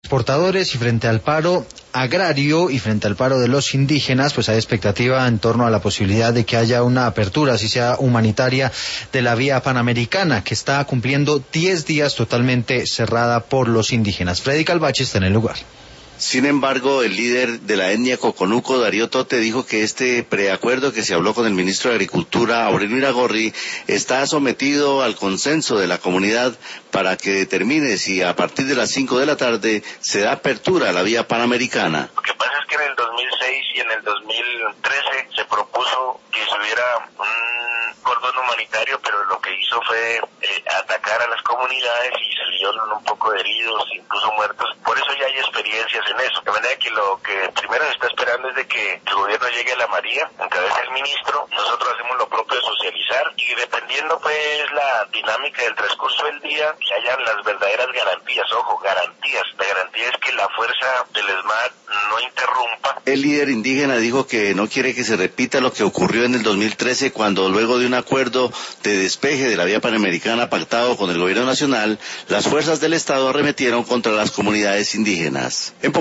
Exportadores y frente al paro agrario y frente al paro de los indígenas, pues hay expectativa en torno a la posibilidad de que haya una apertura, así sea humanitaria, de la vía panamericana, que está cumpliendo 10 días totalmente cerrada por los indígenas. Freddy Calvache está en el lugar. Sin embargo, el líder de la etnia Coconuco, Darío Tote, dijo que este preacuerdo que se habló con el ministro de Agricultura, Aurelio Iragorri, está sometido al consenso de la comunidad para que determine si a partir de las 5 de la tarde se da apertura a la vía panamericana. Lo que pasa es que en el 2006 y en el 2013 se propuso que se hubiera un cordón humanitario, pero lo que hizo fue atacar a las comunidades y salieron un poco de heridos, incluso muertos. Por eso ya hay experiencias en eso. De manera que lo que primero se está esperando es de que el gobierno llegue a la María, en cabeza del ministro. Nosotros hacemos lo propio de socializar y dependiendo pues la dinámica del transcurso del día, que hayan las verdaderas garantías. Ojo, garantías. La garantía es que la fuerza del ESMAD no interrumpa. El líder indígena dijo que no quiere que se repita lo que ocurrió en el 2013 cuando luego de un acuerdo de despeje de la vía panamericana pactado con el gobierno nacional, las fuerzas del Estado arremetieron contra las comunidades indígenas.